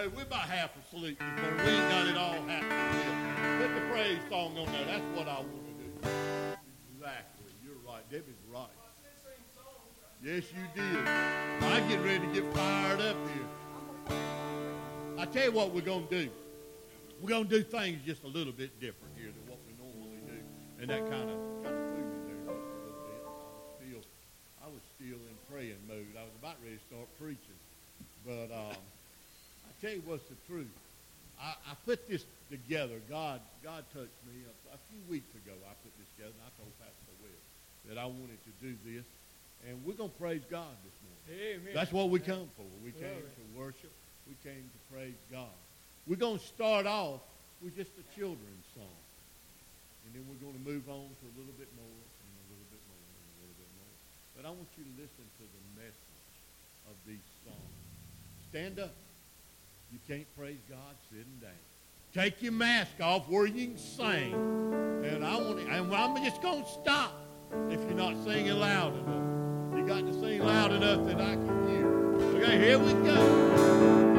praise. We're about half asleep this morning. We ain't got it all happening yet. Put the praise song on there. That's what I want to do. Exactly. You're right. Debbie's right. Yes, you did. I get ready to get fired up here. I tell you what we're going to do. We're going to do things just a little bit different here than what we normally do. And that kind of threw me there just a little bit. I was still in praying mode. I was about ready to start preaching. But I tell you what's the truth. I put this together. God touched me. A few weeks ago I put this together, and I told Pastor Will that I wanted to do this. And we're going to praise God this morning. Amen. That's what we come for. We came to worship. We came to praise God. We're going to start off with just a children's song. And then we're going to move on to a little bit more and a little bit more and a little bit more. But I want you to listen to the message of these songs. Stand up. You can't praise God sitting down. Take your mask off where you can sing. And I'm just going to stop if you're not singing loud enough. You got to sing loud enough that I can hear. Okay, here we go.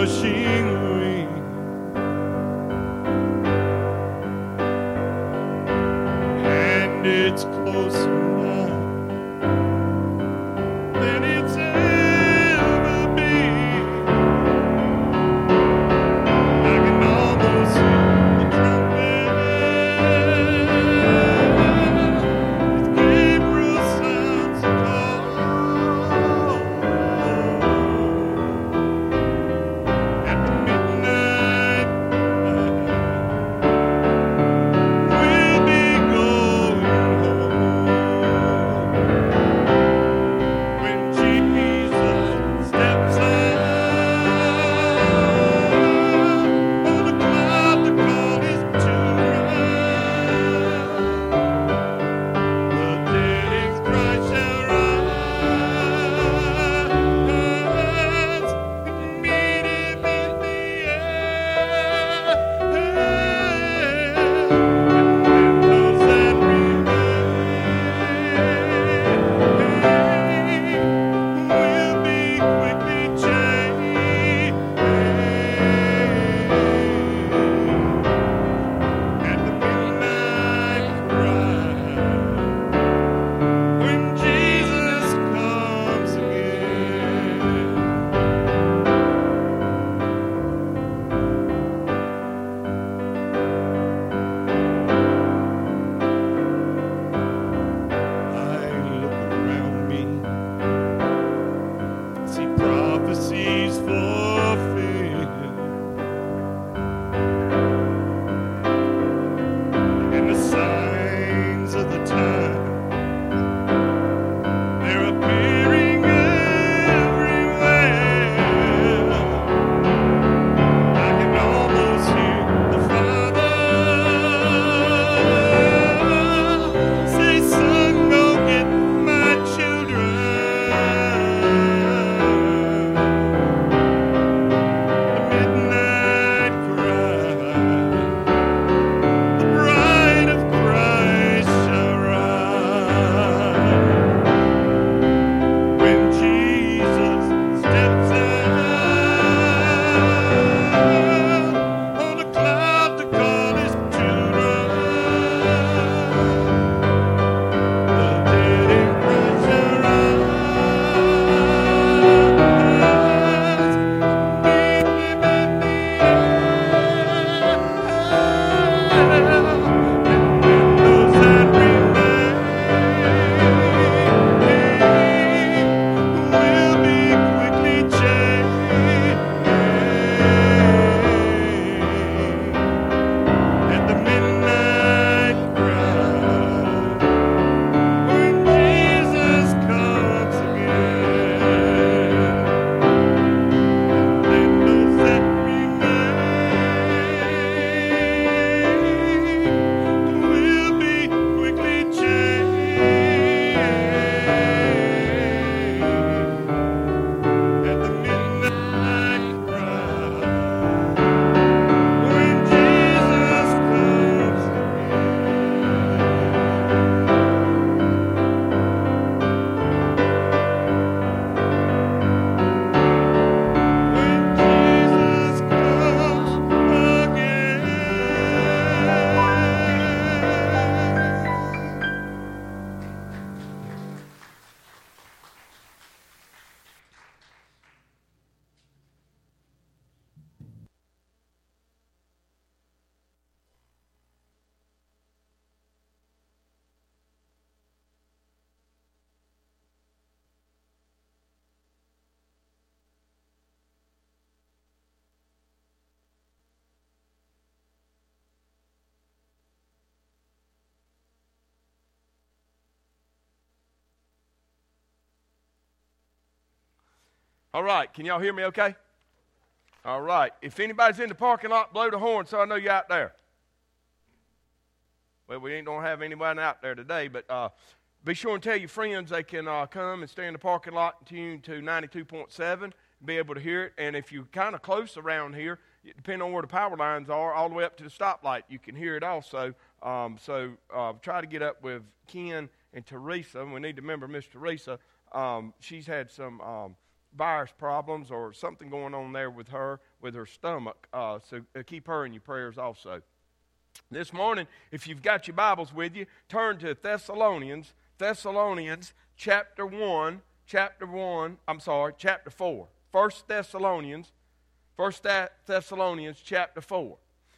rushing wind, and it's closer now than it's ever been. I can almost hear the trumpet. Its Gabriel sounds the call. At the midnight we'll be going home. When Jesus steps out on a cloud to call his children, the dead in Christ shall rise and meet him in the air. And those that remain will be quickly changed. At the midnight cry, when Jesus comes again. I look around me, see prophecies fulfilled, and the signs of the time, they're appearing everywhere. I can almost hear the Father say, "Son, go get my children." The midnight cry, the bride of Christ shall rise. When Jesus steps out on a cloud to call his children, the dead in Christ shall rise, meet him in the air. And those that remain will be quickly changed. At the midnight cry, when Jesus comes again. And those that remain will be quickly changed. At the midnight cry, when Jesus comes again. When Jesus comes All right, can y'all hear me okay? All right. If anybody's in the parking lot, blow the horn so I know you're out there. Well, we ain't going to have anyone out there today, but be sure and tell your friends they can come and stay in the parking lot and tune to 92.7 and be able to hear it. And if you're kind of close around here, depending on where the power lines are, all the way up to the stoplight, you can hear it also. So try to get up with Ken and Teresa. We need to remember Miss Teresa. She's had some virus problems or something going on there with her stomach. So keep her in your prayers also. This morning, if you've got your Bibles with you, turn to Thessalonians chapter 4. 1 Thessalonians chapter 4.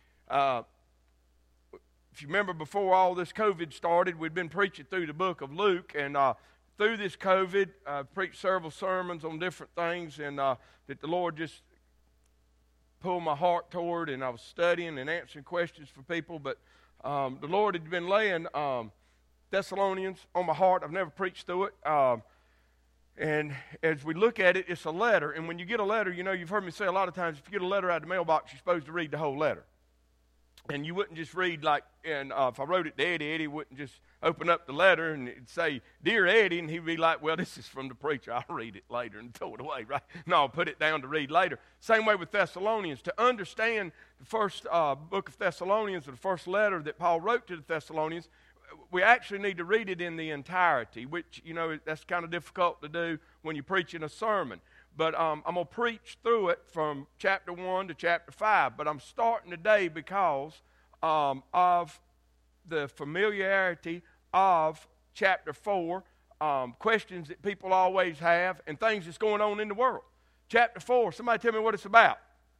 If you remember, before all this COVID started, we'd been preaching through the book of Luke, and through this COVID, I preached several sermons on different things, and that the Lord just pulled my heart toward, and I was studying and answering questions for people, but the Lord had been laying Thessalonians on my heart. I've never preached through it. And as we look at it, it's a letter. And when you get a letter, you know, you've heard me say a lot of times, if you get a letter out of the mailbox, you're supposed to read the whole letter. And you wouldn't just read like, and if I wrote it to Eddie, Eddie wouldn't just open up the letter and it'd say, Dear Eddie, and he'd be like, well, this is from the preacher. I'll read it later and throw it away, right? No, I'll put it down to read later. Same way with Thessalonians. To understand the first book of Thessalonians, or the first letter that Paul wrote to the Thessalonians, we actually need to read it in the entirety, which, you know, that's kind of difficult to do when you're preaching a sermon. But I'm going to preach through it from chapter 1 to chapter 5. But I'm starting today because of the familiarity of chapter 4, questions that people always have, and things that's going on in the world. Chapter 4, somebody tell me what it's about.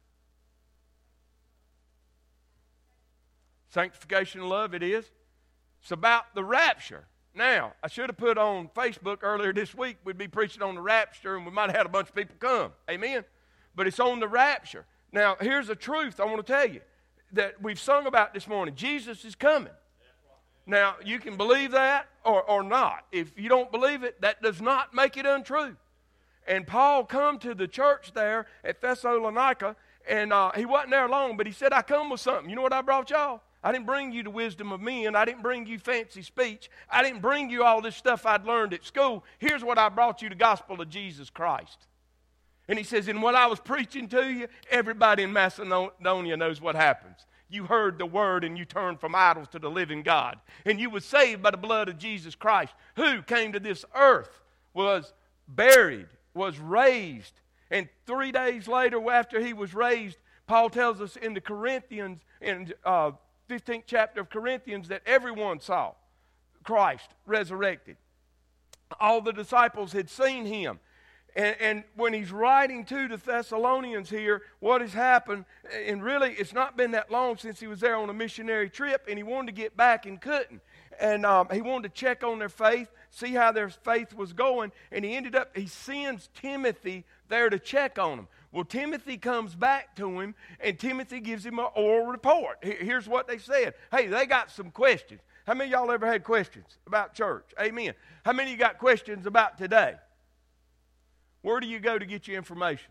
Sanctification and love, it is. It's about the rapture. Now, I should have put on Facebook earlier this week, we'd be preaching on the rapture, and we might have had a bunch of people come. Amen? But it's on the rapture. Now, here's the truth I want to tell you that we've sung about this morning. Jesus is coming. Now, you can believe that or not. If you don't believe it, that does not make it untrue. And Paul come to the church there at Thessalonica, and he wasn't there long, but he said, I come with something. You know what I brought y'all? I didn't bring you the wisdom of men. I didn't bring you fancy speech. I didn't bring you all this stuff I'd learned at school. Here's what I brought you, the gospel of Jesus Christ. And he says, in what I was preaching to you, everybody in Macedonia knows what happens. You heard the word and you turned from idols to the living God. And you were saved by the blood of Jesus Christ, who came to this earth, was buried, was raised. And 3 days later, after he was raised, Paul tells us in the Corinthians, in 15th chapter of Corinthians, that everyone saw Christ resurrected. All the disciples had seen him. And when he's writing to the Thessalonians here, what has happened, and really it's not been that long since he was there on a missionary trip, and he wanted to get back and couldn't. And he wanted to check on their faith, see how their faith was going, and he sends Timothy there to check on them. Well, Timothy comes back to him, and Timothy gives him an oral report. Here's what they said. Hey, they got some questions. How many of y'all ever had questions about church? Amen. How many of you got questions about today? Where do you go to get your information?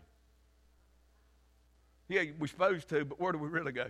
Yeah, we're supposed to, but where do we really go?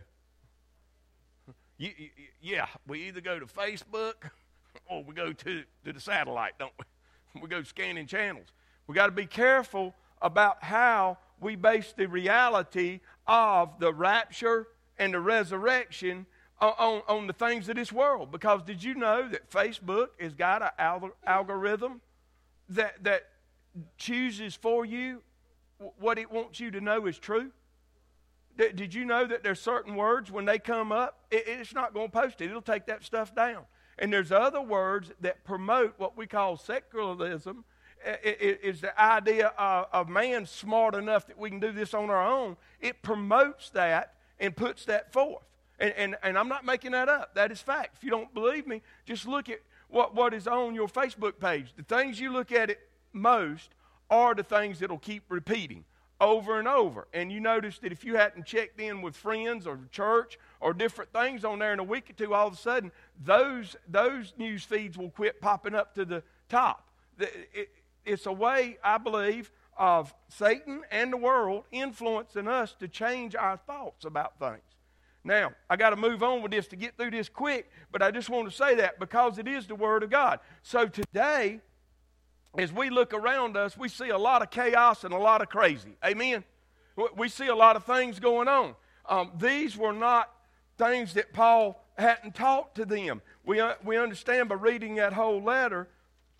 Yeah, we either go to Facebook or we go to the satellite, don't we? We go scanning channels. We got to be careful about how we base the reality of the rapture and the resurrection on the things of this world. Because did you know that Facebook has got an algorithm that chooses for you what it wants you to know is true? Did you know that there's certain words, when they come up, it's not going to post it. It'll take that stuff down. And there's other words that promote what we call secularism. Is the idea of man smart enough that we can do this on our own. It promotes that and puts that forth. And I'm not making that up. That is fact. If you don't believe me, just look at what is on your Facebook page. The things you look at it most are the things that will keep repeating over and over. And you notice that if you hadn't checked in with friends or church or different things on there in a week or two, all of a sudden those news feeds will quit popping up to the top. It's a way, I believe, of Satan and the world influencing us to change our thoughts about things. Now, I got to move on with this to get through this quick, but I just want to say that because it is the Word of God. So today, as we look around us, we see a lot of chaos and a lot of crazy. Amen? We see a lot of things going on. These were not things that Paul hadn't taught to them. We understand by reading that whole letter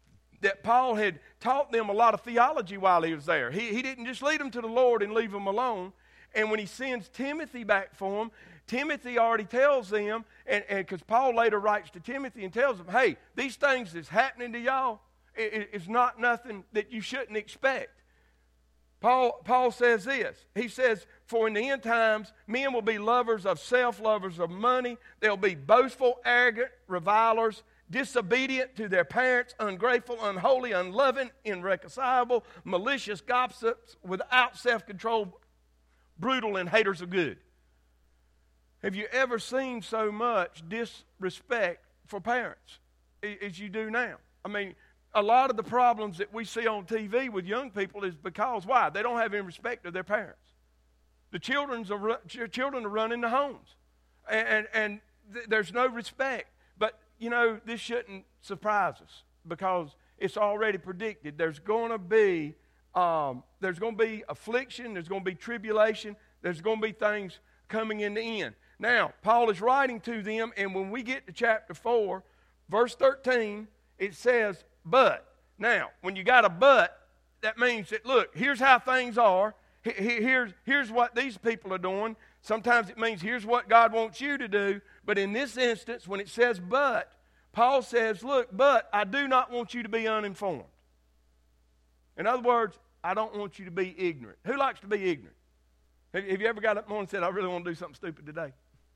that Paul had taught them a lot of theology while he was there. He didn't just lead them to the Lord and leave them alone. And when he sends Timothy back for them, Timothy already tells them, and because Paul later writes to Timothy and tells them, hey, these things that's happening to y'all is not nothing that you shouldn't expect. Paul says this. He says, for in the end times, men will be lovers of self, lovers of money. They'll be boastful, arrogant, revilers, disobedient to their parents, ungrateful, unholy, unloving, irreconcilable, malicious, gossips, without self-control, brutal, and haters of good. Have you ever seen so much disrespect for parents as you do now? I mean, a lot of the problems that we see on TV with young people is because, why? They don't have any respect of their parents. The children are running the homes, and there's no respect. But, you know, this shouldn't surprise us because it's already predicted. There's going to be affliction, there's going to be tribulation, there's going to be things coming in the end. Now, Paul is writing to them, and when we get to chapter 4, verse 13, it says, but. Now, when you got a but, that means that, look, here's how things are. Here's what these people are doing. Sometimes it means here's what God wants you to do. But in this instance, when it says but, Paul says, look, but I do not want you to be uninformed. In other words, I don't want you to be ignorant. Who likes to be ignorant? Have you ever got up morning and said, I really want to do something stupid today?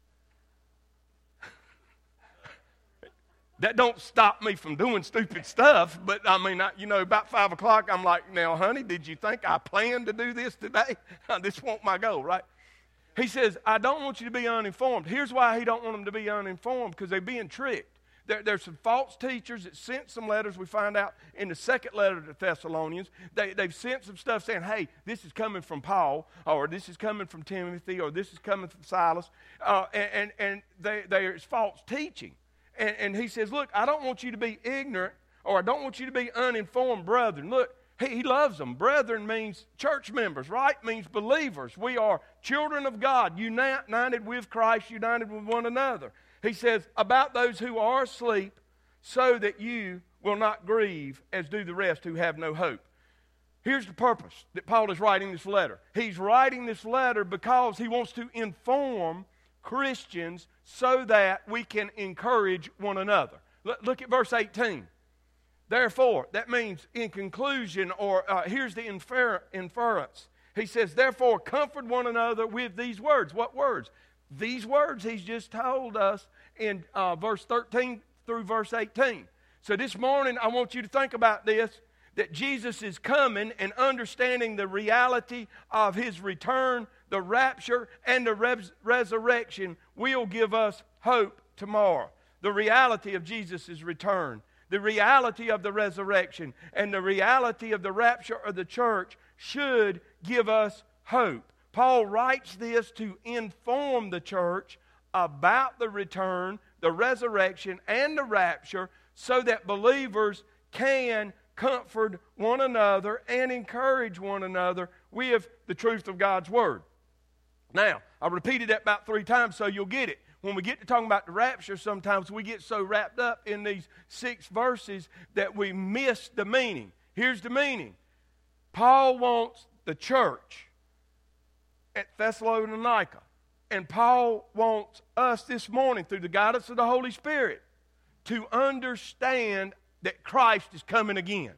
That don't stop me from doing stupid stuff, but I mean, about 5 o'clock, I'm like, now, honey, did you think I planned to do this today? This wasn't my goal, right? He says, I don't want you to be uninformed. Here's why he don't want them to be uninformed, because they're being tricked. There's some false teachers that sent some letters. We find out in the second letter to the Thessalonians. They've sent some stuff saying, hey, this is coming from Paul, or this is coming from Timothy, or this is coming from Silas. And there's false teaching. And he says, look, I don't want you to be ignorant, or I don't want you to be uninformed, brethren. Look, he loves them. Brethren means church members, right? Means believers. We are children of God, united with Christ, united with one another. He says, about those who are asleep, so that you will not grieve as do the rest who have no hope. Here's the purpose that Paul is writing this letter. He's writing this letter because he wants to inform Christians so that we can encourage one another. Look at verse 18. Therefore, that means in conclusion, or here's the inference. He says, therefore, comfort one another with these words. What words? These words he's just told us in verse 13 through verse 18. So this morning, I want you to think about this, that Jesus is coming, and understanding the reality of his return, the rapture, and the resurrection will give us hope tomorrow. The reality of Jesus' return, the reality of the resurrection, and the reality of the rapture of the church should give us hope. Paul writes this to inform the church about the return, the resurrection, and the rapture, so that believers can comfort one another and encourage one another with the truth of God's Word. Now, I repeated that about 3 times so you'll get it. When we get to talking about the rapture, sometimes we get so wrapped up in these 6 verses that we miss the meaning. Here's the meaning. Paul wants the church at Thessalonica, and Paul wants us this morning, through the guidance of the Holy Spirit, to understand that Christ is coming again.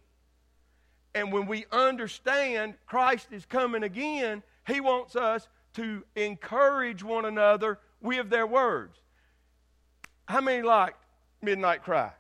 And when we understand Christ is coming again, he wants us to encourage one another with their words. How many like Midnight Cry?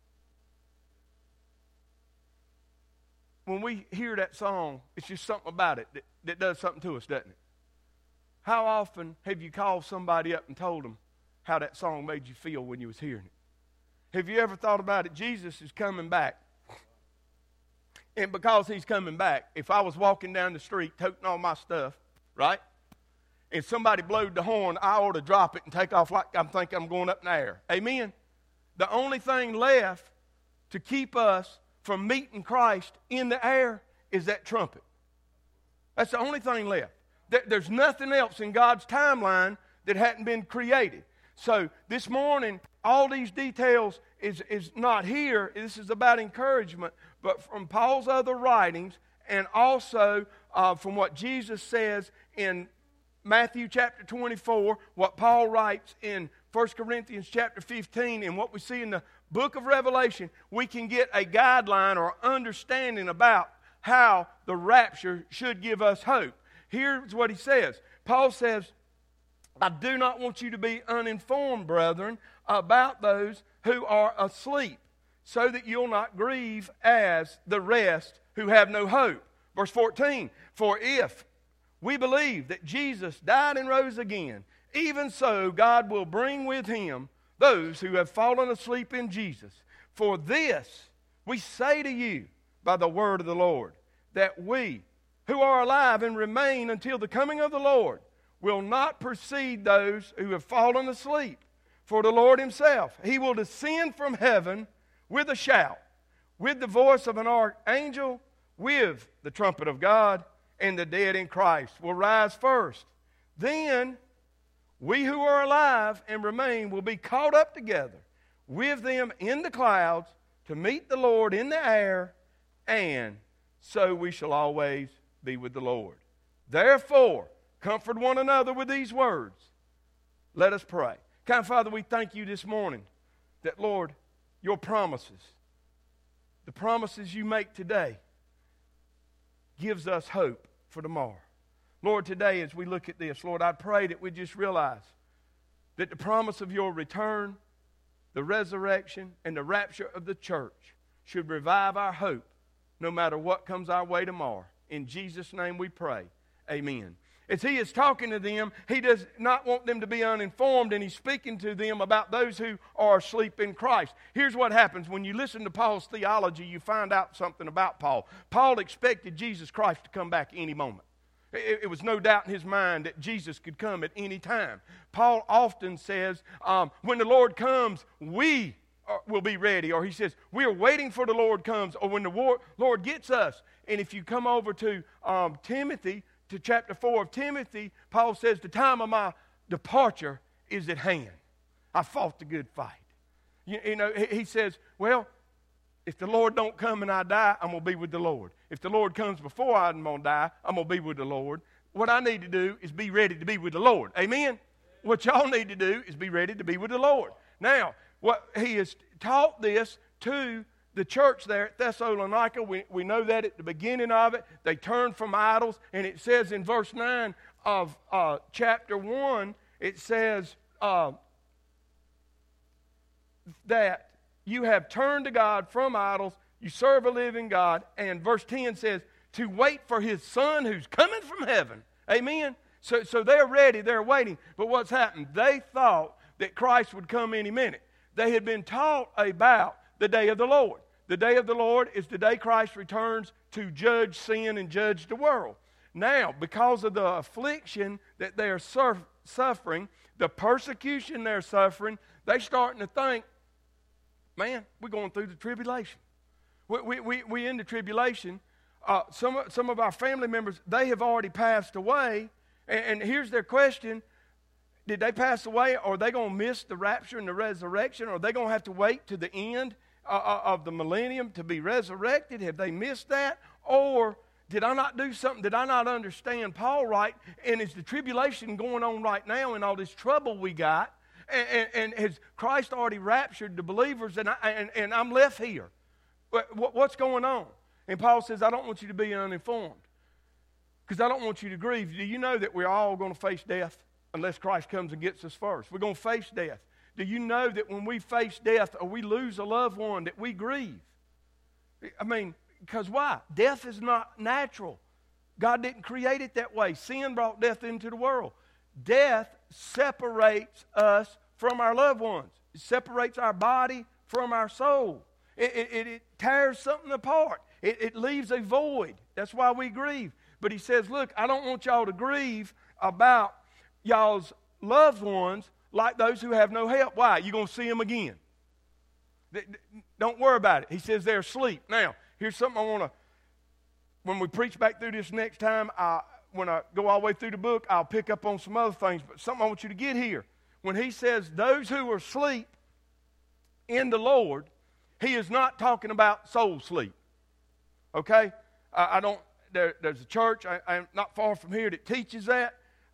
When we hear that song, it's just something about it that does something to us, doesn't it? How often have you called somebody up and told them how that song made you feel when you was hearing it? Have you ever thought about it? Jesus is coming back. And because he's coming back, if I was walking down the street toting all my stuff, right? And somebody blowed the horn, I ought to drop it and take off like I'm thinking I'm going up in the air. Amen? The only thing left to keep us from meeting Christ in the air is that trumpet. That's the only thing left. There's nothing else in God's timeline that hadn't been created. So this morning, all these details is not here. This is about encouragement. but from Paul's other writings, and also from what Jesus says in Matthew chapter 24, what Paul writes in 1 Corinthians chapter 15, and what we see in the book of Revelation, we can get a guideline or understanding about how the rapture should give us hope. Here's what he says. Paul says, I do not want you to be uninformed, brethren, about those who are asleep, so that you'll not grieve as the rest who have no hope. Verse 14, for if we believe that Jesus died and rose again, even so God will bring with him those who have fallen asleep in Jesus. For this we say to you by the word of the Lord, that we who are alive and remain until the coming of the Lord will not precede those who have fallen asleep. For the Lord himself, he will descend from heaven with a shout, with the voice of an archangel, with the trumpet of God, and the dead in Christ will rise first. Then we who are alive and remain will be caught up together with them in the clouds to meet the Lord in the air, and so we shall always be with the Lord. Therefore, comfort one another with these words. Let us pray. Kind Father, we thank you this morning that, Lord, your promises, the promises you make today, gives us hope for tomorrow. Lord, today as we look at this, Lord, I pray that we just realize that the promise of your return, the resurrection, and the rapture of the church should revive our hope no matter what comes our way tomorrow. In Jesus' name we pray. Amen. As he is talking to them, he does not want them to be uninformed, and he's speaking to them about those who are asleep in Christ. Here's what happens. When you listen to Paul's theology, you find out something about Paul. Paul expected Jesus Christ to come back any moment. It was no doubt in his mind that Jesus could come at any time. Paul often says, when the Lord comes, we will be ready. Or he says, we are waiting for the Lord comes, or when the Lord gets us. And if you come over to Timothy, to chapter 4 of Timothy, Paul says, the time of my departure is at hand. I fought the good fight. You know, he says, well, if the Lord don't come and I die, I'm going to be with the Lord. If the Lord comes before I'm going to die, I'm going to be with the Lord. What I need to do is be ready to be with the Lord. Amen? What y'all need to do is be ready to be with the Lord. Now, what he has taught this to the church there at Thessalonica, we know that at the beginning of it, they turned from idols, and it says in verse 9 of chapter 1, it says that you have turned to God from idols, you serve a living God, and verse 10 says, to wait for his Son who's coming from heaven. Amen? So they're ready, they're waiting, but what's happened? They thought that Christ would come any minute. They had been taught about the day of the Lord. The day of the Lord is the day Christ returns to judge sin and judge the world. Now, because of the affliction that they are suffering, the persecution they're suffering, they're starting to think, man, we're going through the tribulation. We in the tribulation. Some of our family members, they have already passed away. And here's their question. Did they pass away? Or are they going to miss the rapture and the resurrection? Or are they going to have to wait to the end of the millennium to be resurrected? Have they missed that? Or did I not do something? Did I not understand Paul right? And is the tribulation going on right now and all this trouble we got? And has Christ already raptured the believers and I'm left here? What's going on? And Paul says, I don't want you to be uninformed because I don't want you to grieve. Do you know that we're all going to face death unless Christ comes and gets us first? We're going to face death. Do you know that when we face death or we lose a loved one that we grieve? I mean, because why? Death is not natural. God didn't create it that way. Sin brought death into the world. Death separates us from our loved ones. It separates our body from our soul. It tears something apart. It leaves a void. That's why we grieve. But he says, look, I don't want y'all to grieve about y'all's loved ones like those who have no help. Why? You're going to see them again. Don't worry about it. He says they're asleep. Now, here's something I want to, when we preach back through this next time, when I go all the way through the book, I'll pick up on some other things. But something I want you to get here. When he says those who are asleep in the Lord, he is not talking about soul sleep. Okay? I don't, there's a church I'm not far from here that teaches that.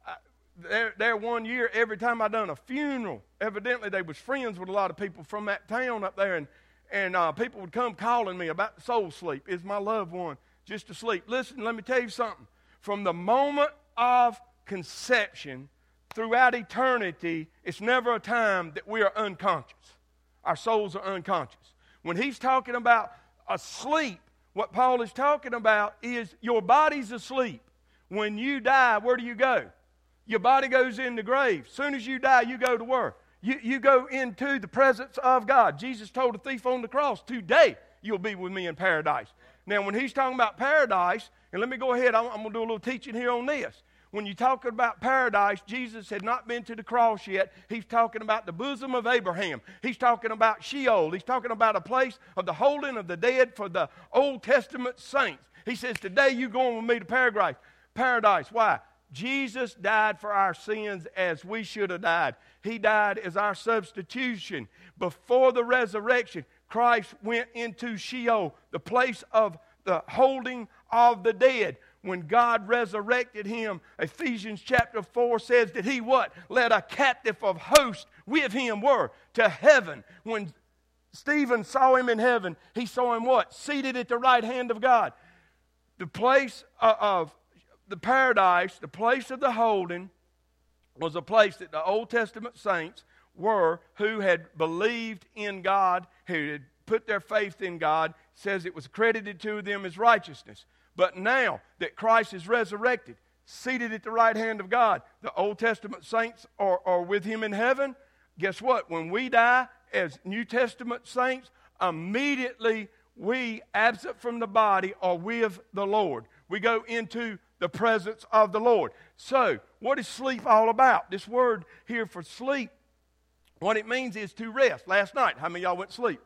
There one year, every time I done a funeral, evidently they was friends with a lot of people from that town up there, and people would come calling me about the soul sleep. Is my loved one just asleep? Listen, let me tell you something. From the moment of conception throughout eternity, it's never a time that we are unconscious. Our souls are unconscious. When he's talking about asleep, what Paul is talking about is your body's asleep. When you die, where do you go? Your body goes in the grave. As soon as you die, you go to where? You go into the presence of God. Jesus told the thief on the cross, today you'll be with me in paradise. Now, when he's talking about paradise, and let me go ahead, I'm going to do a little teaching here on this. When you talk about paradise, Jesus had not been to the cross yet. He's talking about the bosom of Abraham. He's talking about Sheol. He's talking about a place of the holding of the dead for the Old Testament saints. He says, today you're going with me to paradise. Why? Jesus died for our sins as we should have died. He died as our substitution. Before the resurrection, Christ went into Sheol, the place of the holding of the dead. When God resurrected him, Ephesians chapter 4 says that he what? Led a captive of hosts with him where? To heaven. When Stephen saw him in heaven, he saw him what? Seated at the right hand of God. The place of the paradise, the place of the holding, was a place that the Old Testament saints were who had believed in God, who had put their faith in God. It says it was credited to them as righteousness. But now that Christ is resurrected, seated at the right hand of God, the Old Testament saints are with him in heaven. Guess what? When we die as New Testament saints, immediately we, absent from the body, are with the Lord. We go into the presence of the Lord. So, what is sleep all about? This word here for sleep, what it means is to rest. Last night, how many of y'all went to sleep?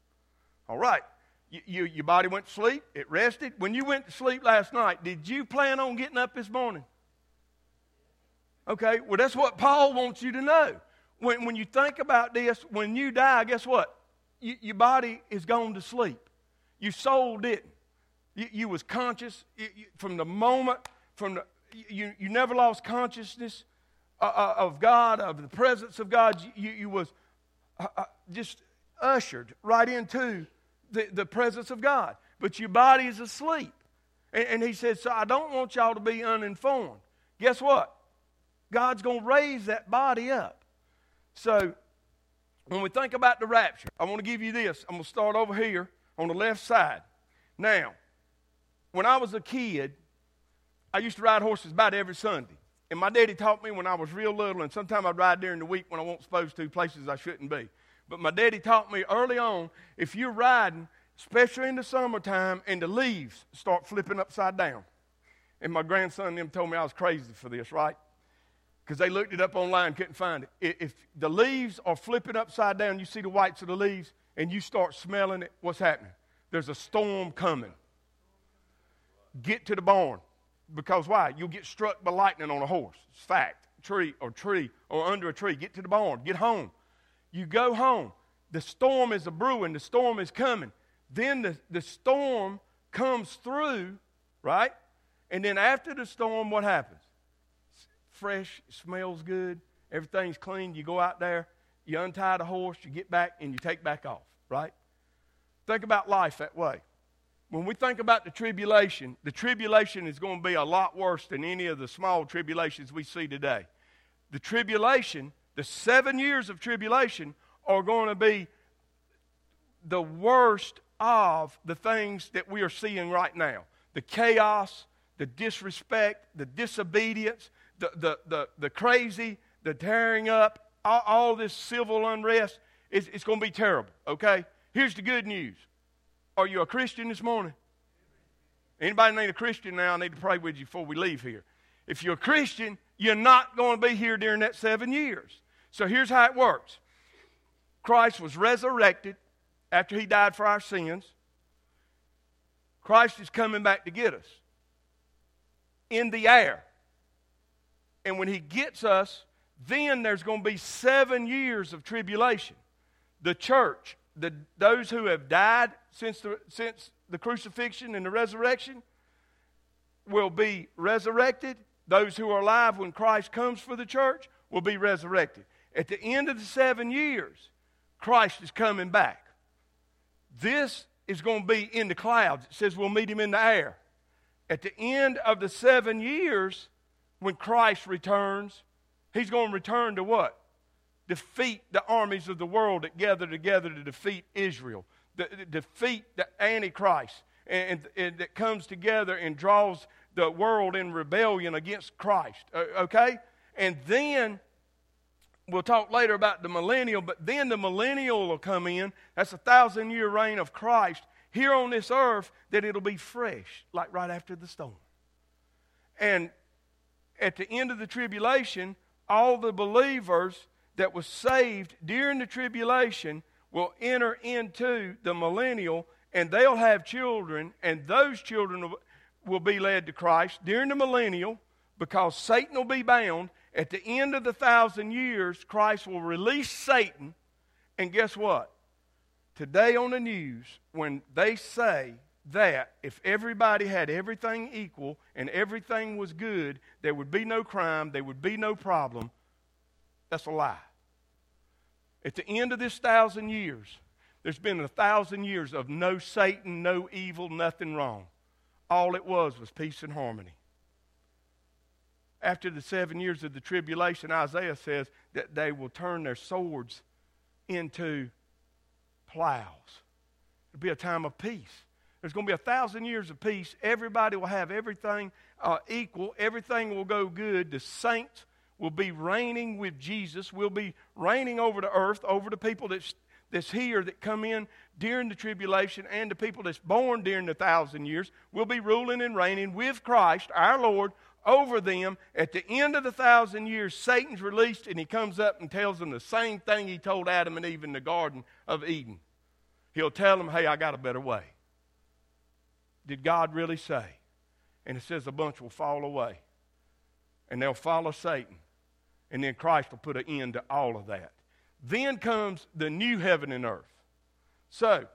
All right. Your body went to sleep. It rested. When you went to sleep last night, did you plan on getting up this morning? Okay. Well, that's what Paul wants you to know. When you think about this, when you die, guess what? Your body is gone to sleep. Your soul didn't. You was conscious from the moment, you never lost consciousness of God, of the presence of God. You was just ushered right into the presence of God. But your body is asleep. And he said, so I don't want y'all to be uninformed. Guess what? God's going to raise that body up. So when we think about the rapture, I want to give you this. I'm going to start over here on the left side. Now, when I was a kid, I used to ride horses about every Sunday. And my daddy taught me when I was real little, and sometimes I'd ride during the week when I wasn't supposed to, places I shouldn't be. But my daddy taught me early on, if you're riding, especially in the summertime, and the leaves start flipping upside down. And my grandson and them told me I was crazy for this, right? Because they looked it up online, couldn't find it. If the leaves are flipping upside down, you see the whites of the leaves, and you start smelling it, what's happening? There's a storm coming. Get to the barn. Because why? You'll get struck by lightning on a horse. It's fact. Tree or under a tree. Get to the barn. Get home. You go home. The storm is a-brewing. The storm is coming. Then the storm comes through, right? And then after the storm, what happens? It's fresh. It smells good. Everything's clean. You go out there. You untie the horse. You get back and you take back off, right? Think about life that way. When we think about the tribulation is going to be a lot worse than any of the small tribulations we see today. The tribulation, the 7 years of tribulation, are going to be the worst of the things that we are seeing right now. The chaos, the disrespect, the disobedience, the crazy, the tearing up, all this civil unrest, it's going to be terrible, okay? Here's the good news. Are you a Christian this morning? Anybody need a Christian now? I need to pray with you before we leave here. If you're a Christian, you're not going to be here during that 7 years. So here's how it works. Christ was resurrected after he died for our sins. Christ is coming back to get us in the air. And when he gets us, then there's going to be 7 years of tribulation. The church, those who have died since the crucifixion and the resurrection will be resurrected. Those who are alive when Christ comes for the church will be resurrected. At the end of the 7 years, Christ is coming back. This is going to be in the clouds. It says we'll meet him in the air. At the end of the 7 years, when Christ returns, he's going to return to what? Defeat the armies of the world that gather together to defeat Israel. Defeat the Antichrist and that comes together and draws the world in rebellion against Christ. Okay? And then, we'll talk later about the millennial, but then the millennial will come in. That's a 1,000-year reign of Christ here on this earth, that it'll be fresh, like right after the storm. And at the end of the tribulation, all the believers that was saved during the tribulation will enter into the millennial, and they'll have children, and those children will be led to Christ during the millennial, because Satan will be bound. At the end of the 1,000 years, Christ will release Satan, and guess what? Today on the news, when they say that if everybody had everything equal and everything was good, there would be no crime, there would be no problem, that's a lie. At the end of this 1,000 years, there's been 1,000 years of no Satan, no evil, nothing wrong. All it was peace and harmony. After the 7 years of the tribulation, Isaiah says that they will turn their swords into plows. It'll be a time of peace. There's going to be 1,000 years of peace. Everybody will have everything equal. Everything will go good. The saints will be reigning with Jesus. We'll be reigning over the earth, over the people that's here that come in during the tribulation, and the people that's born during the 1,000 years. We'll be ruling and reigning with Christ, our Lord, over them. At the end of the 1,000 years, Satan's released, and he comes up and tells them the same thing he told Adam and Eve in the Garden of Eden. He'll tell them, hey, I got a better way. Did God really say? And it says a bunch will fall away, and they'll follow Satan, and then Christ will put an end to all of that. Then comes the new heaven and earth. So,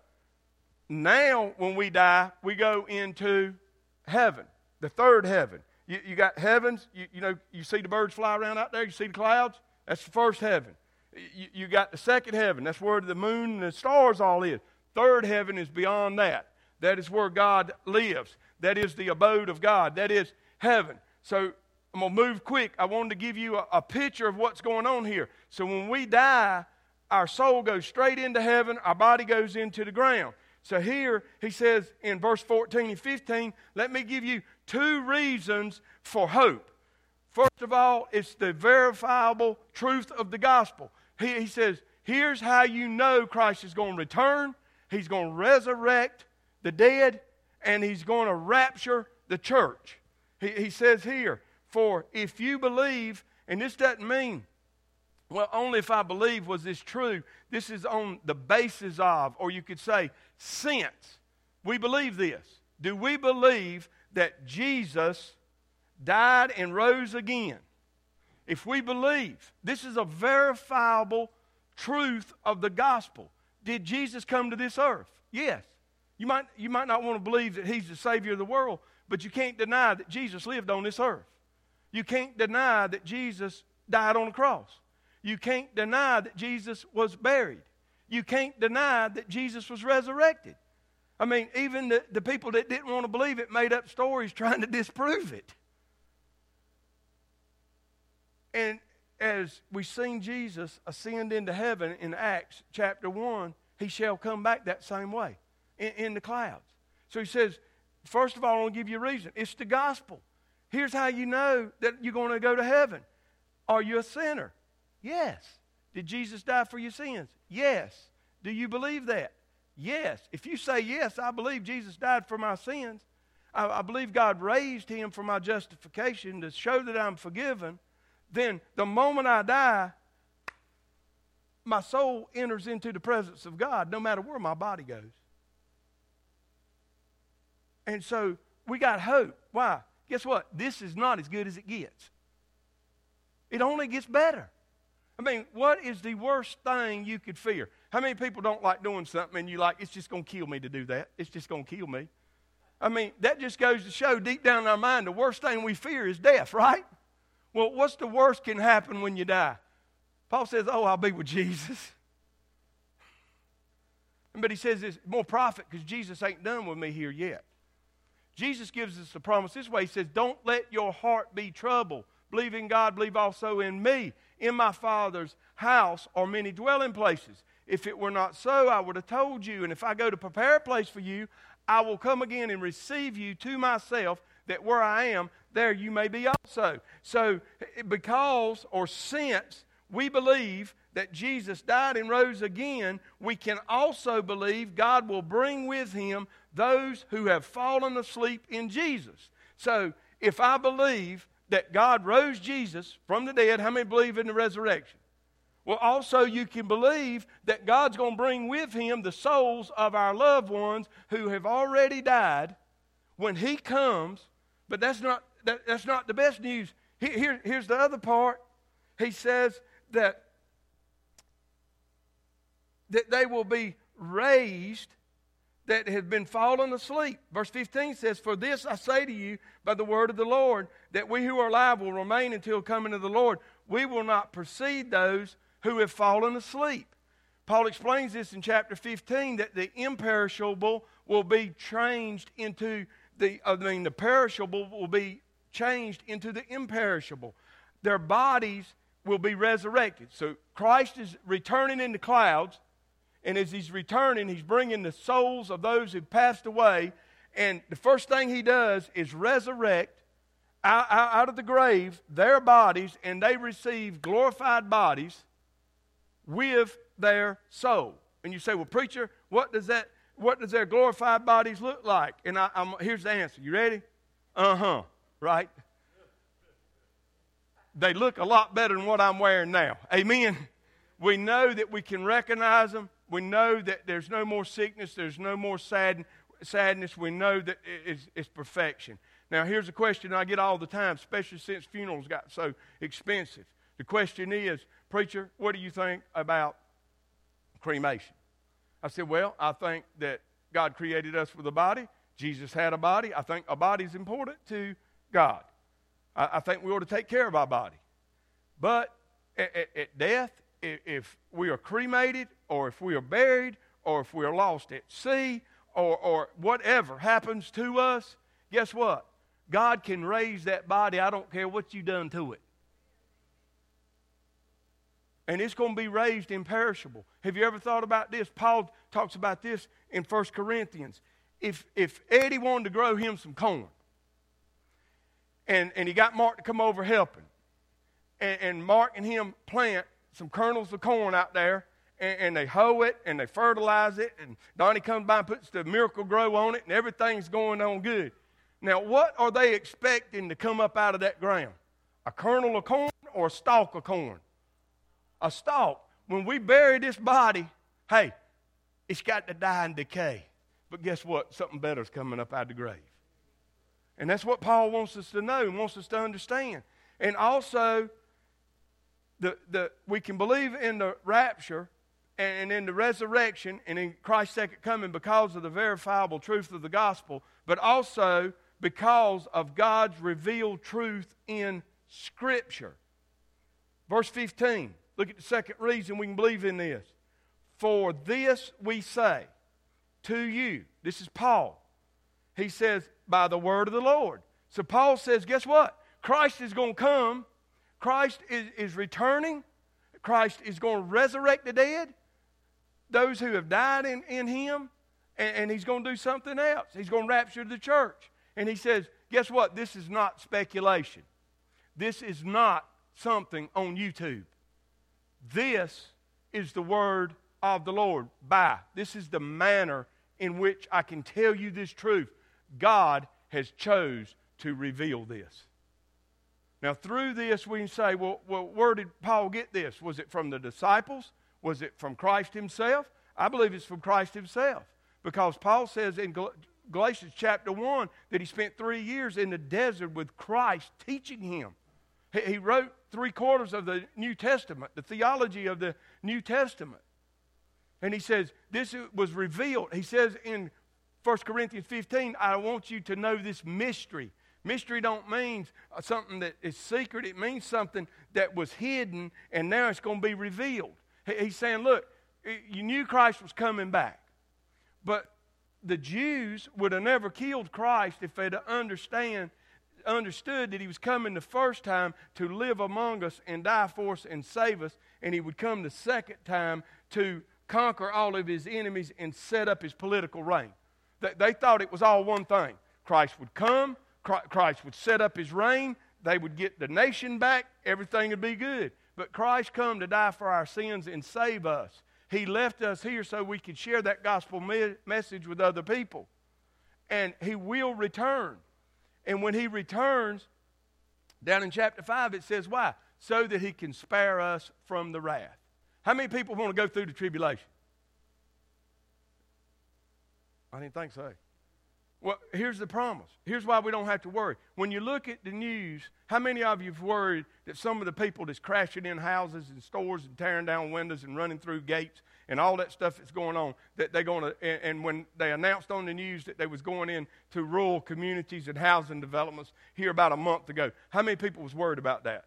now when we die, we go into heaven, the third heaven. You got heavens, you see the birds fly around out there, you see the clouds, that's the first heaven. You got the second heaven, that's where the moon and the stars all is. Third heaven is beyond that. That is where God lives. That is the abode of God. That is heaven. So I'm going to move quick. I wanted to give you a picture of what's going on here. So when we die, our soul goes straight into heaven, our body goes into the ground. So here he says in verse 14 and 15, let me give you 2 reasons for hope. First of all, it's the verifiable truth of the gospel. He says, here's how you know Christ is going to return. He's going to resurrect the dead, and he's going to rapture the church. He says here, for if you believe, and this doesn't mean, well, only if I believe was this true. This is on the basis of, or you could say, since we believe this. Do we believe that Jesus died and rose again? If we believe, this is a verifiable truth of the gospel. Did Jesus come to this earth? Yes. You might not want to believe that he's the Savior of the world, but you can't deny that Jesus lived on this earth. You can't deny that Jesus died on the cross. You can't deny that Jesus was buried. You can't deny that Jesus was resurrected. I mean, even the people that didn't want to believe it made up stories trying to disprove it. And as we've seen Jesus ascend into heaven in Acts chapter 1, he shall come back that same way in the clouds. So he says, first of all, I want to give you a reason. It's the gospel. Here's how you know that you're going to go to heaven. Are you a sinner? Yes. Did Jesus die for your sins? Yes. Do you believe that? Yes. If you say, yes, I believe Jesus died for my sins, I believe God raised him for my justification to show that I'm forgiven, then the moment I die, my soul enters into the presence of God no matter where my body goes. And so we got hope. Why? Guess what? This is not as good as it gets. It only gets better. I mean, what is the worst thing you could fear? How many people don't like doing something and you like, it's just going to kill me to do that? It's just going to kill me. I mean, that just goes to show deep down in our mind, the worst thing we fear is death, right? Well, what's the worst can happen when you die? Paul says, oh, I'll be with Jesus. But he says it's more profit because Jesus ain't done with me here yet. Jesus gives us a promise this way. He says, don't let your heart be troubled. Believe in God, believe also in me. In my Father's house are many dwelling places. If it were not so, I would have told you. And if I go to prepare a place for you, I will come again and receive you to myself, that where I am, there you may be also. So because or since we believe that Jesus died and rose again, we can also believe God will bring with him those who have fallen asleep in Jesus. So if I believe that God rose Jesus from the dead, how many believe in the resurrection? Well, also you can believe that God's going to bring with him the souls of our loved ones who have already died when he comes. But that's not the best news. Here's the other part. He says that they will be raised that have been fallen asleep. Verse 15 says, for this I say to you by the word of the Lord, that we who are alive will remain until coming of the Lord. We will not precede those who have fallen asleep. Paul explains this in chapter 15, that the imperishable will be changed into the perishable will be changed into the imperishable. Their bodies will be resurrected. So Christ is returning in the clouds, and as he's returning, he's bringing the souls of those who passed away, and the first thing he does is resurrect out of the grave their bodies, and they receive glorified bodies with their soul. And you say, well, preacher, what does their glorified bodies look like? And here's the answer. You ready? Right? They look a lot better than what I'm wearing now. Amen? We know that we can recognize them. We know that there's no more sickness. There's no more sadness. We know that it's perfection. Now, here's a question I get all the time, especially since funerals got so expensive. The question is, preacher, what do you think about cremation? I said, well, I think that God created us with a body. Jesus had a body. I think a body is important to God. I think we ought to take care of our body. But at death, if we are cremated, or if we are buried, or if we are lost at sea, or whatever happens to us, guess what? God can raise that body. I don't care what you've done to it. And it's going to be raised imperishable. Have you ever thought about this? Paul talks about this in 1 Corinthians. If Eddie wanted to grow him some corn, and he got Mark to come over helping, and Mark and him plant some kernels of corn out there, and they hoe it, and they fertilize it, and Donnie comes by and puts the Miracle Grow on it, and everything's going on good. Now, what are they expecting to come up out of that ground? A kernel of corn or a stalk of corn? A stalk. When we bury this body, hey, it's got to die and decay. But guess what? Something better is coming up out of the grave. And that's what Paul wants us to know and wants us to understand. And also, we can believe in the rapture and in the resurrection and in Christ's second coming because of the verifiable truth of the gospel, but also because of God's revealed truth in Scripture. Verse 15, look at the second reason we can believe in this. For this we say to you. This is Paul. He says, by the word of the Lord. So Paul says, guess what? Christ is going to come. Christ is returning. Christ is going to resurrect the dead, those who have died in him, and he's going to do something else. He's going to rapture the church. And he says, guess what? This is not speculation. This is not something on YouTube. This is the word of the Lord. This is the manner in which I can tell you this truth. God has chose to reveal this. Now, through this, we can say, well, where did Paul get this? Was it from the disciples? Was it from Christ himself? I believe it's from Christ himself. Because Paul says in Galatians chapter 1 that he spent 3 years in the desert with Christ teaching him. He wrote 3/4 of the New Testament, the theology of the New Testament. And he says, this was revealed. He says in 1 Corinthians 15, I want you to know this mystery. Mystery don't mean something that is secret. It means something that was hidden, and now it's going to be revealed. He's saying, look, you knew Christ was coming back. But the Jews would have never killed Christ if they'd understood that he was coming the first time to live among us and die for us and save us, and he would come the second time to conquer all of his enemies and set up his political reign. They thought it was all one thing. Christ would come, Christ would set up his reign, they would get the nation back, everything would be good. But Christ come to die for our sins and save us. He left us here so we could share that gospel message with other people. And he will return. And when he returns, down in chapter 5 it says why? So that he can spare us from the wrath. How many people want to go through the tribulation? I didn't think so. Well, here's the promise. Here's why we don't have to worry. When you look at the news, how many of you have worried that some of the people that's crashing in houses and stores and tearing down windows and running through gates and all that stuff that's going on, that they're going to, and when they announced on the news that they was going into rural communities and housing developments here about a month ago, how many people was worried about that?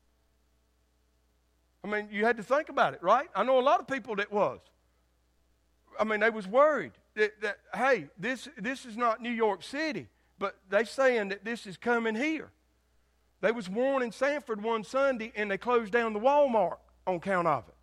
I mean, you had to think about it, right? I know a lot of people that was. I mean, they was worried that hey, this is not New York City, but they saying that this is coming here. They was warning Sanford one Sunday, and they closed down the Walmart on account of it.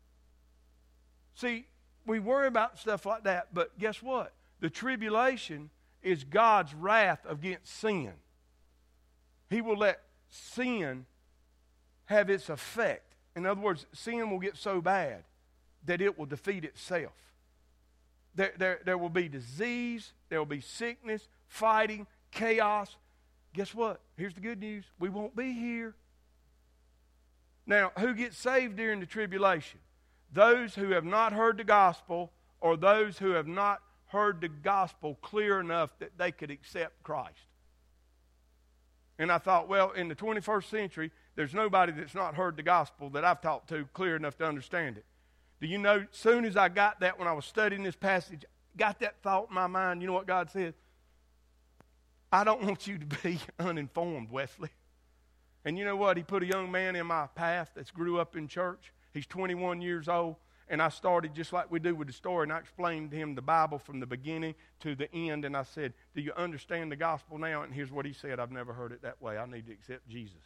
See, we worry about stuff like that, but guess what? The tribulation is God's wrath against sin. He will let sin have its effect. In other words, sin will get so bad that it will defeat itself. There will be disease, there will be sickness, fighting, chaos. Guess what? Here's the good news. We won't be here. Now, who gets saved during the tribulation? Those who have not heard the gospel, or those who have not heard the gospel clear enough that they could accept Christ. And I thought, well, in the 21st century, there's nobody that's not heard the gospel that I've talked to clear enough to understand it. Do you know, as soon as I got that, when I was studying this passage, got that thought in my mind, you know what God said? I don't want you to be uninformed, Wesley. And you know what? He put a young man in my path that's grew up in church. He's 21 years old, and I started just like we do with the story, and I explained to him the Bible from the beginning to the end, and I said, do you understand the gospel now? And here's what he said: I've never heard it that way. I need to accept Jesus.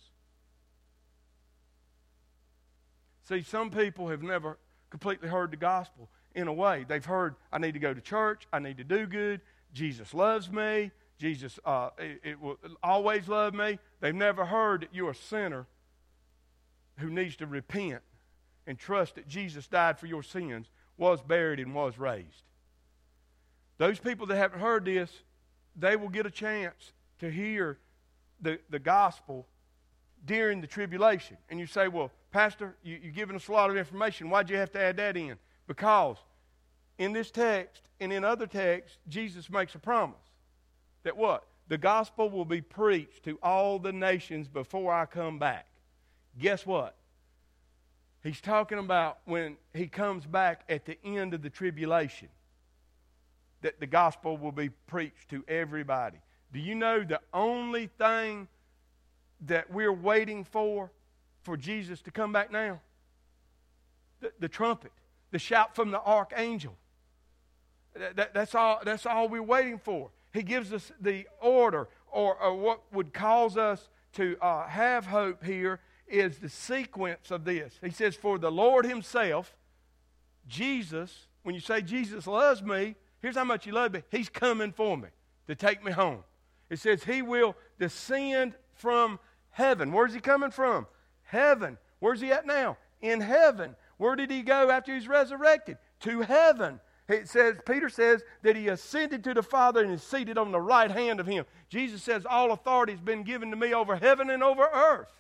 See, some people have never completely heard the gospel in a way. They've heard, I need to go to church, I need to do good, Jesus loves me, Jesus it will always love me. They've never heard that you're a sinner who needs to repent and trust that Jesus died for your sins, was buried, and was raised. Those people that haven't heard this, they will get a chance to hear the gospel during the tribulation. And you say, well, Pastor, you're giving us a lot of information. Why'd you have to add that in? Because in this text and in other texts, Jesus makes a promise that what? The gospel will be preached to all the nations before I come back. Guess what? He's talking about when he comes back at the end of the tribulation, that the gospel will be preached to everybody. Do you know the only thing that we're waiting for Jesus to come back now? The trumpet, the shout from the archangel. That's all we're waiting for. He gives us the order, or what would cause us to have hope here is the sequence of this. He says, for the Lord himself, Jesus, when you say Jesus loves me, here's how much he loves me. He's coming for me to take me home. It says he will descend from heaven. Where's he coming from? Heaven. Where's he at now? In heaven. Where did he go after he's resurrected? To heaven. It says, Peter says that he ascended to the Father and is seated on the right hand of him. Jesus says, all authority has been given to me over heaven and over earth.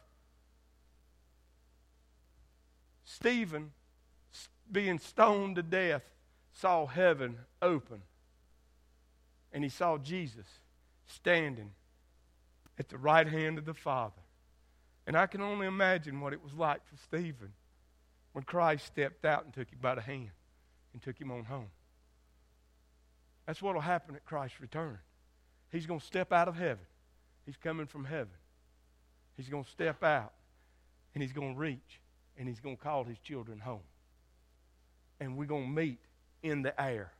Stephen, being stoned to death, saw heaven open. And he saw Jesus standing at the right hand of the Father. And I can only imagine what it was like for Stephen when Christ stepped out and took him by the hand and took him on home. That's what will happen at Christ's return. He's going to step out of heaven. He's coming from heaven. He's going to step out, and he's going to reach, and he's going to call his children home. And we're going to meet in the air.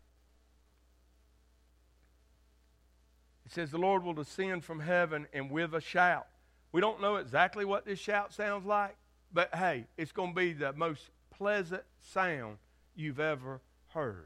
It says the Lord will descend from heaven and with a shout. We don't know exactly what this shout sounds like, but hey, it's going to be the most pleasant sound you've ever heard.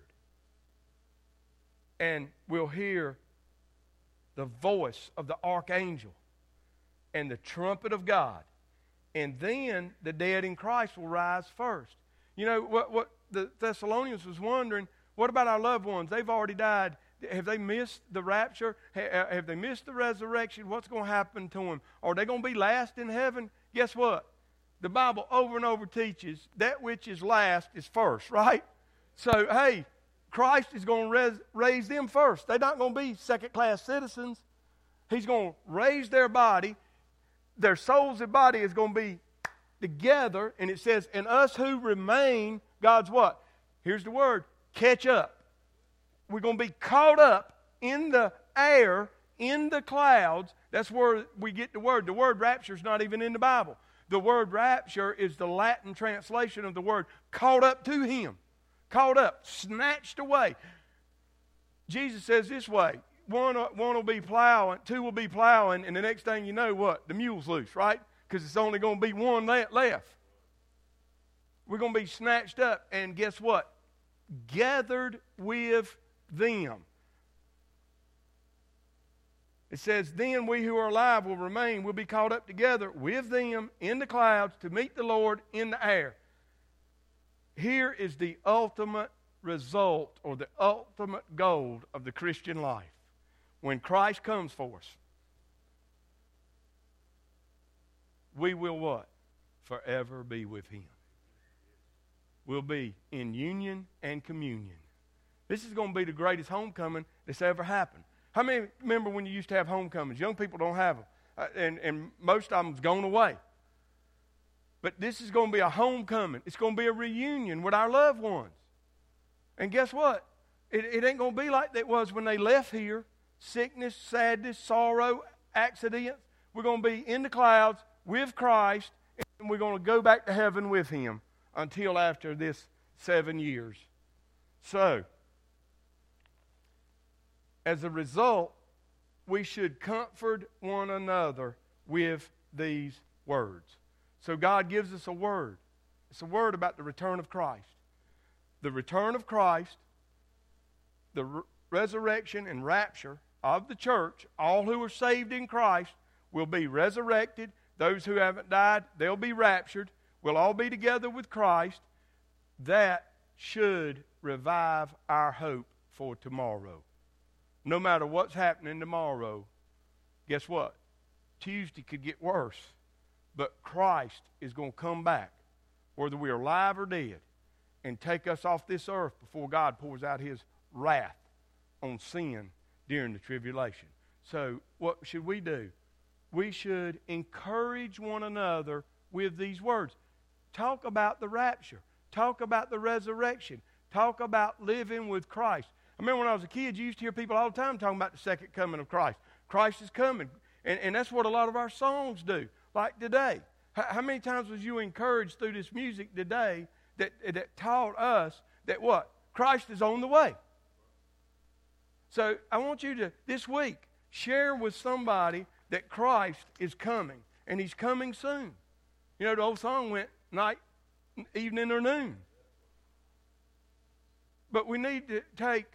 And we'll hear the voice of the archangel and the trumpet of God. And then the dead in Christ will rise first. You know, what the Thessalonians was wondering, what about our loved ones? They've already died. Have they missed the rapture? Have they missed the resurrection? What's going to happen to them? Are they going to be last in heaven? Guess what? The Bible over and over teaches that which is last is first, right? So, hey, Christ is going to raise them first. They're not going to be second-class citizens. He's going to raise their body. Their souls and body is going to be together. And it says, and us who remain, God's what? Here's the word, catch up. We're going to be caught up in the air, in the clouds. That's where we get the word. The word rapture is not even in the Bible. The word rapture is the Latin translation of the word caught up to him. Caught up, snatched away. Jesus says this way, one will be plowing, two will be plowing, and the next thing you know, what? The mule's loose, right? Because it's only going to be one left. We're going to be snatched up, and guess what? Gathered with them. It says, then we who are alive will remain, will be caught up together with them in the clouds to meet the Lord in the air. Here is the ultimate result or the ultimate goal of the Christian life. When Christ comes for us, we will what? Forever be with him. We'll be in union and communion. This is going to be the greatest homecoming that's ever happened. How many remember when you used to have homecomings? Young people don't have them. And most of them's gone away. But this is going to be a homecoming. It's going to be a reunion with our loved ones. And guess what? It ain't going to be like it was when they left here. Sickness, sadness, sorrow, accidents. We're going to be in the clouds with Christ, and we're going to go back to heaven with him until after this 7 years. So, as a result, we should comfort one another with these words. So God gives us a word. It's a word about the return of Christ. The return of Christ, the resurrection and rapture of the church, all who are saved in Christ will be resurrected. Those who haven't died, they'll be raptured. We'll all be together with Christ. That should revive our hope for tomorrow. No matter what's happening tomorrow, guess what? Tuesday could get worse. But Christ is going to come back, whether we are alive or dead, and take us off this earth before God pours out his wrath on sin during the tribulation. So what should we do? We should encourage one another with these words. Talk about the rapture. Talk about the resurrection. Talk about living with Christ. I remember when I was a kid, you used to hear people all the time talking about the second coming of Christ. Christ is coming. And that's what a lot of our songs do. Like today. How many times was you encouraged through this music today that taught us that what? Christ is on the way. So I want you to, this week, share with somebody that Christ is coming. And he's coming soon. You know, the old song went night, evening, or noon. But we need to take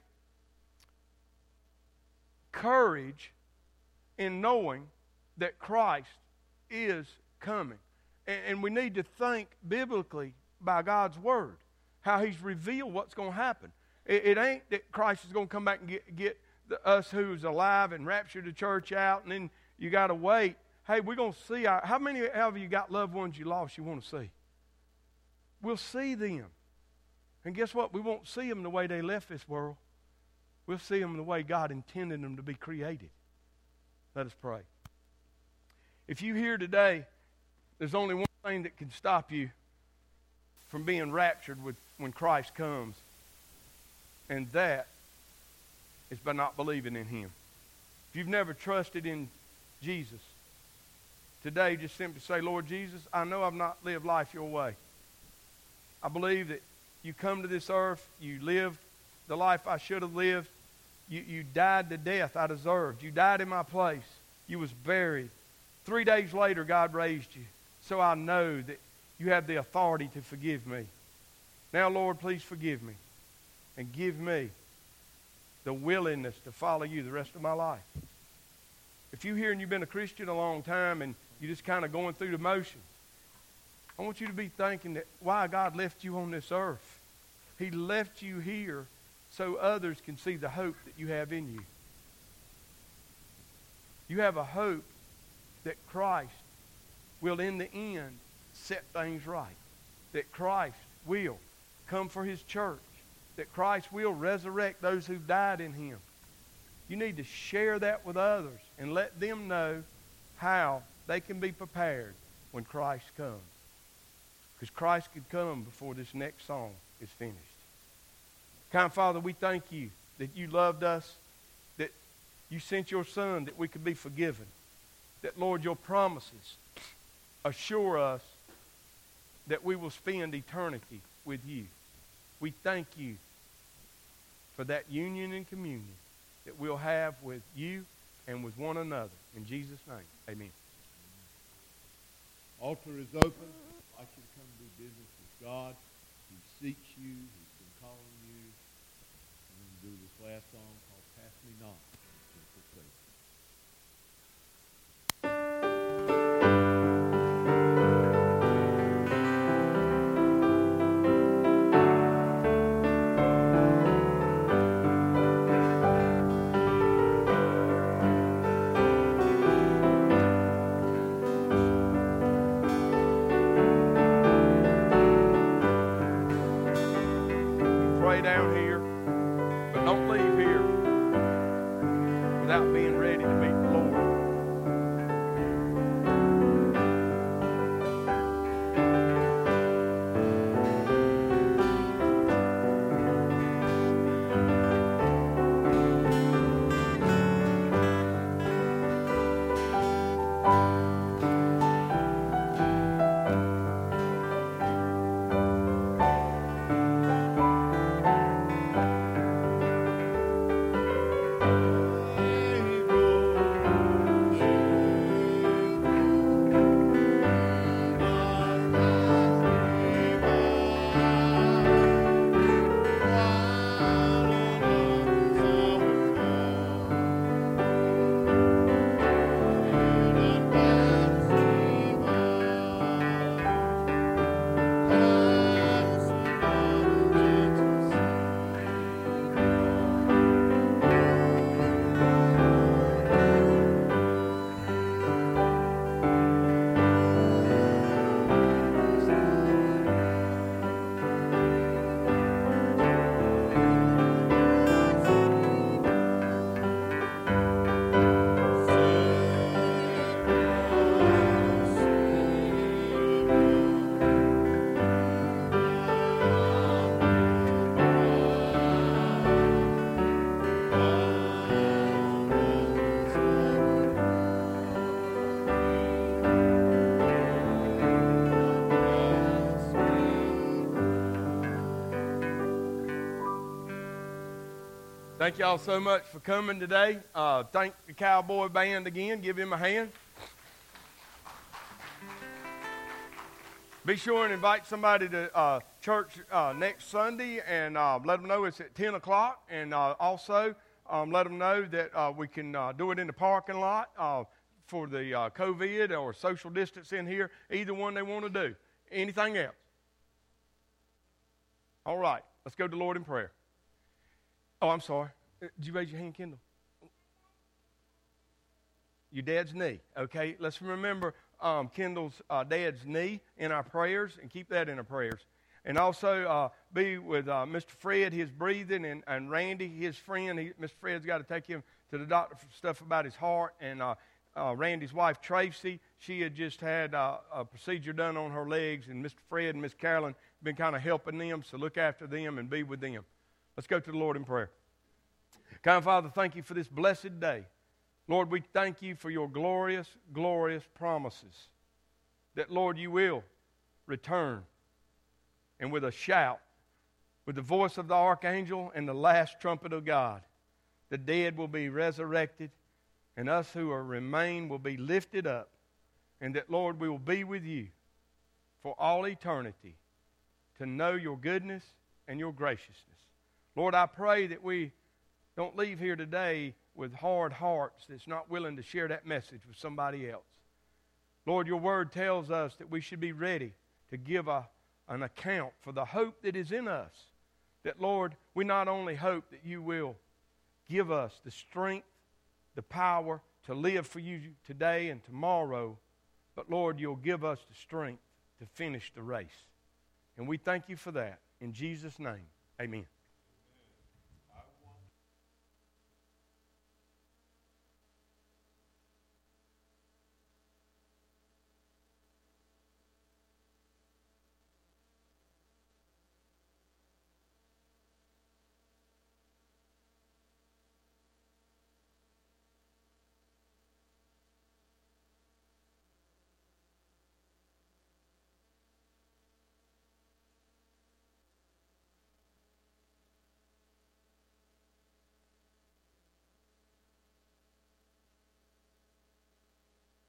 courage in knowing that Christ is coming. And we need to think biblically by God's Word, how he's revealed what's going to happen. It ain't that Christ is going to come back and get us who's alive and rapture the church out, and then you got to wait. Hey, we're going to see. How many of you got loved ones you lost you want to see? We'll see them. And guess what? We won't see them the way they left this world. We'll see them the way God intended them to be created. Let us pray. If you here today There's only one thing that can stop you from being raptured when Christ comes, and that is by not believing in Him. If you've never trusted in Jesus, today just simply say, Lord Jesus, I know I've not lived life your way. I believe that you come to this earth, you lived the life I should have lived. You died the death I deserved. You died in my place. You was buried. 3 days later, God raised you. So I know that you have the authority to forgive me. Now, Lord, please forgive me and give me the willingness to follow you the rest of my life. If you're here and you've been a Christian a long time and you're just kind of going through the motions, I want you to be thinking that why God left you on this earth. He left you here so others can see the hope that you have in you. You have a hope that Christ will, in the end, set things right. That Christ will come for His church. That Christ will resurrect those who've died in Him. You need to share that with others and let them know how they can be prepared when Christ comes. Because Christ could come before this next song is finished. Kind Father, we thank you that you loved us, that you sent your Son that we could be forgiven. That, Lord, your promises assure us that we will spend eternity with you. We thank you for that union and communion that we'll have with you and with one another. In Jesus' name, amen. Altar is open. I'd like you to come do business with God. He seeks you. He's been calling you. I'm going to do this last song called Pass Me Not. Simple faith. Down here, but don't leave here without being ready to meet the Lord. Thank y'all so much for coming today. Thank the Cowboy Band again. Give him a hand. Be sure and invite somebody to church next Sunday and let them know it's at 10 o'clock. And also let them know that we can do it in the parking lot for the COVID or social distance in here. Either one they want to do. Anything else? All right. Let's go to the Lord in prayer. Oh, I'm sorry. Did you raise your hand, Kendall? Your dad's knee. Okay, let's remember Kendall's dad's knee in our prayers and keep that in our prayers. And also be with Mr. Fred, his breathing, and Randy, his friend. Mr. Fred's got to take him to the doctor for stuff about his heart. And Randy's wife, Tracy. She had just had a procedure done on her legs, and Mr. Fred and Miss Carolyn have been kind of helping them, so look after them and be with them. Let's go to the Lord in prayer. Kind Father, thank you for this blessed day. Lord, we thank you for your glorious, glorious promises that, Lord, you will return. And with a shout, with the voice of the archangel and the last trumpet of God, the dead will be resurrected, and us who are remain will be lifted up, and that, Lord, we will be with you for all eternity to know your goodness and your graciousness. Lord, I pray that we don't leave here today with hard hearts that's not willing to share that message with somebody else. Lord, your word tells us that we should be ready to give an account for the hope that is in us. That, Lord, we not only hope that you will give us the strength, the power to live for you today and tomorrow, but, Lord, you'll give us the strength to finish the race. And we thank you for that. In Jesus' name, amen.